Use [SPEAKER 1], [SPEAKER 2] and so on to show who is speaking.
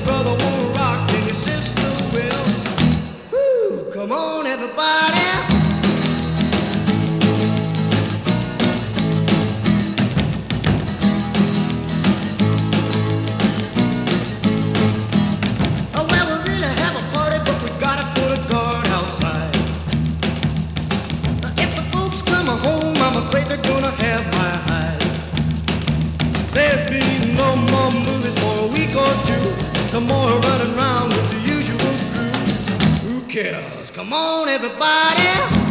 [SPEAKER 1] brother won't rock, then your sister will. Woo, come on, everybody. I'm afraid they're gonna have my hide. There'll be no more movies for a week or two. No more running around with the usual crew. Who cares? Come on, everybody.